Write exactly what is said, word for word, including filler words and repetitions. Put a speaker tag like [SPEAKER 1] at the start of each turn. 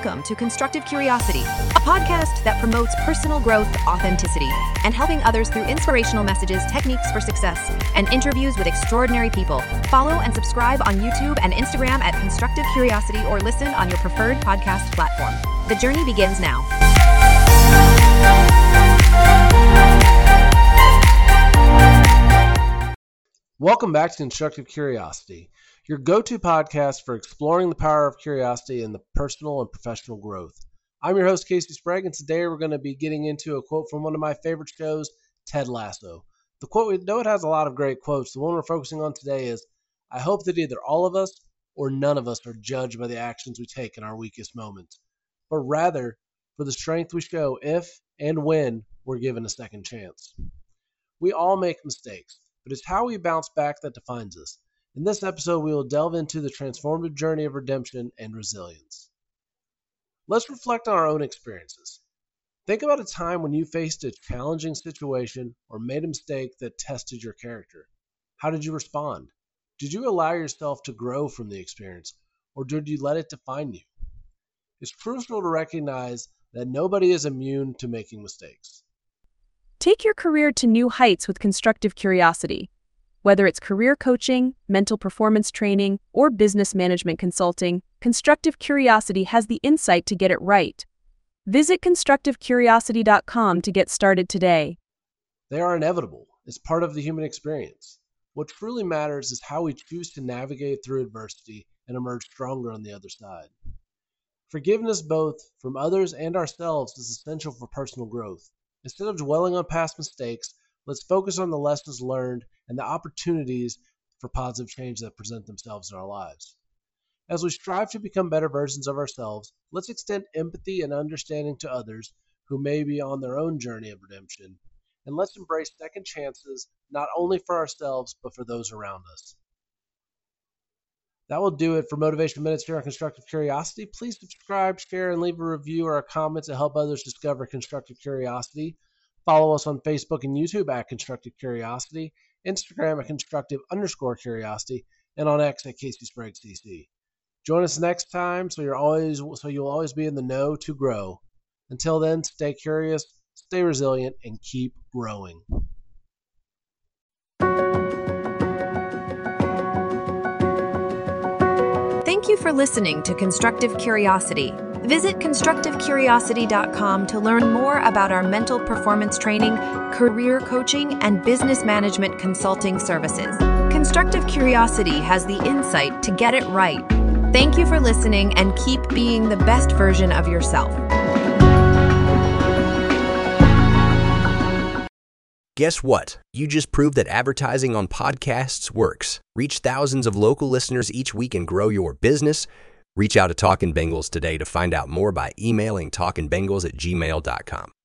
[SPEAKER 1] Welcome to Constructive Curiosity, a podcast that promotes personal growth, authenticity, and helping others through inspirational messages, techniques for success, and interviews with extraordinary people. Follow and subscribe on YouTube and Instagram at Constructive Curiosity or listen on your preferred podcast platform. The journey begins now.
[SPEAKER 2] Welcome back to Constructive Curiosity, your go-to podcast for exploring the power of curiosity in the personal and professional growth. I'm your host, Casey Sprague, and today we're going to be getting into a quote from one of my favorite shows, Ted Lasso. The quote, we know it has a lot of great quotes. The one we're focusing on today is, I hope that either all of us or none of us are judged by the actions we take in our weakest moments, but rather for the strength we show if and when we're given a second chance. We all make mistakes, but it's how we bounce back that defines us. In this episode, we will delve into the transformative journey of redemption and resilience. Let's reflect on our own experiences. Think about a time when you faced a challenging situation or made a mistake that tested your character. How did you respond? Did you allow yourself to grow from the experience, or did you let it define you? It's crucial to recognize that nobody is immune to making mistakes.
[SPEAKER 3] Take your career to new heights with Constructive Curiosity. Whether it's career coaching, mental performance training, or business management consulting, Constructive Curiosity has the insight to get it right. Visit constructive curiosity dot com to get started today.
[SPEAKER 2] They are inevitable. It's part of the human experience. What truly matters is how we choose to navigate through adversity and emerge stronger on the other side. Forgiveness both from others and ourselves is essential for personal growth. Instead of dwelling on past mistakes, let's focus on the lessons learned and the opportunities for positive change that present themselves in our lives. As we strive to become better versions of ourselves, let's extend empathy and understanding to others who may be on their own journey of redemption. And let's embrace second chances, not only for ourselves, but for those around us. That will do it for Motivation Minutes here on Constructive Curiosity. Please subscribe, share, and leave a review or a comment to help others discover Constructive Curiosity. Follow us on Facebook and YouTube at Constructive Curiosity, Instagram at Constructive underscore Curiosity, and on X at Casey Sprague C C. Join us next time so you're always so you'll always be in the know to grow. Until then, stay curious, stay resilient, and keep growing.
[SPEAKER 1] Thank you for listening to Constructive Curiosity. Visit constructive curiosity dot com to learn more about our mental performance training, career coaching, and business management consulting services. Constructive Curiosity has the insight to get it right. Thank you for listening and keep being the best version of yourself.
[SPEAKER 4] Guess what? You just proved that advertising on podcasts works. Reach thousands of local listeners each week and grow your business. Reach out to Talkin' Bengals today to find out more by emailing talkin bengals at gmail dot com.